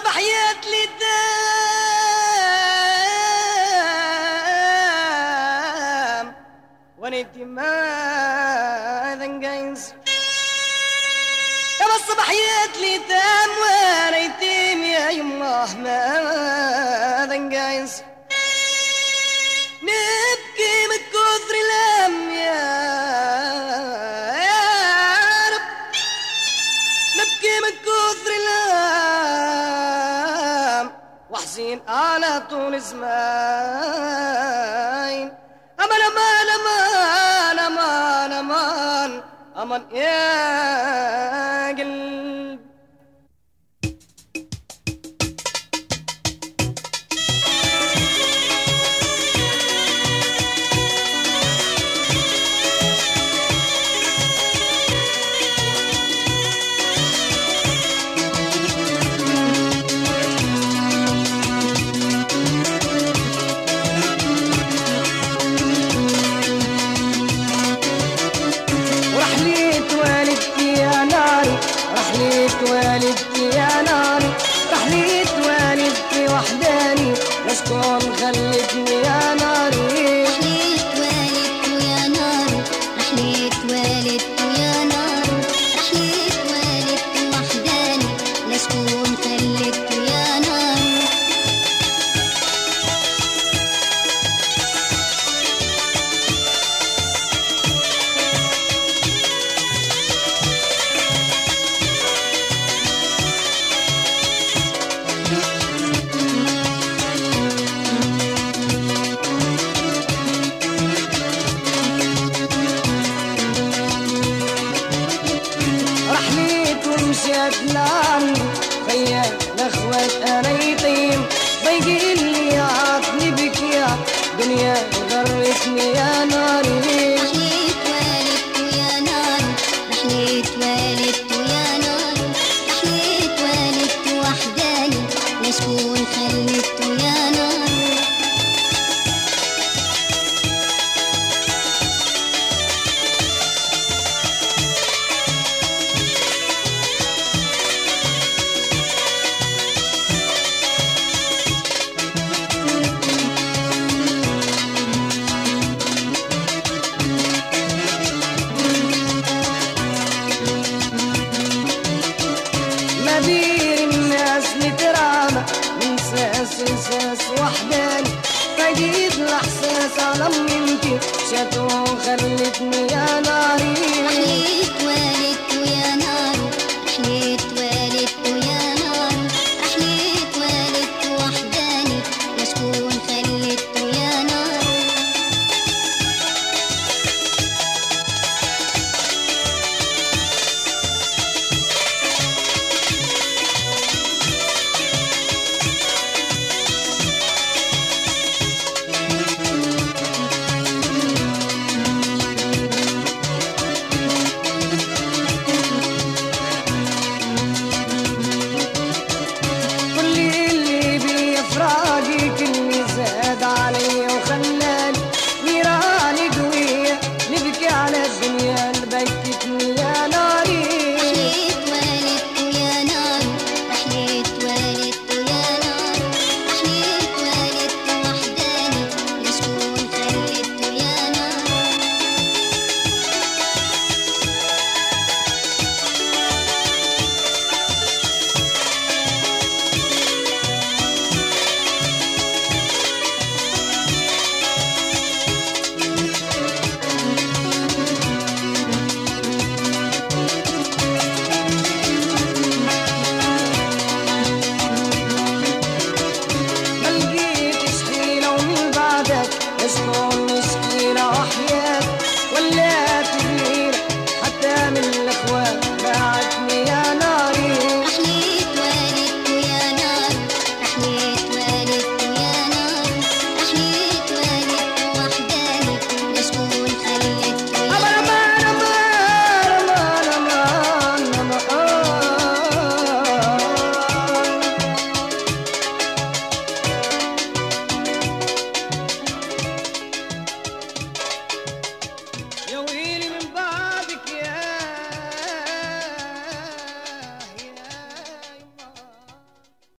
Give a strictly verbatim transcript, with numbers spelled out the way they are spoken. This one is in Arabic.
صبحيات لي دام ونيتي ما ذنقاينس يا صبحيات لي دام ونيتي يا يمه ما ذنقاينس نبكي من كثر الهم يا رب نبكي من كثر الهم وحزين على طول زمان أمان أمان أمان أمان أمان أمان يا قلب رحليت والدتي يا ناري رحليت والدتي وحداني لشكون خلتني يا ناري رحليت والدتي يا ناري رحليت والدتي يا ناري رحليت والدتي وحداني لشكون خلتني يا ناري مشيت لعمي خيا لاخوات انا يتيم ضيقين لي عاطني بك يا دنيا غرتني يا ناري رحليت والدتي يا ناري رحليت والدتي يا ناري رحليت والدتي وحداني لشكون خلتني يا ناري بير الناس نترامى من ساس لساس وحداني فجيت الاحساس على منتي شاتو خلتني يا ناري رحليت والدتي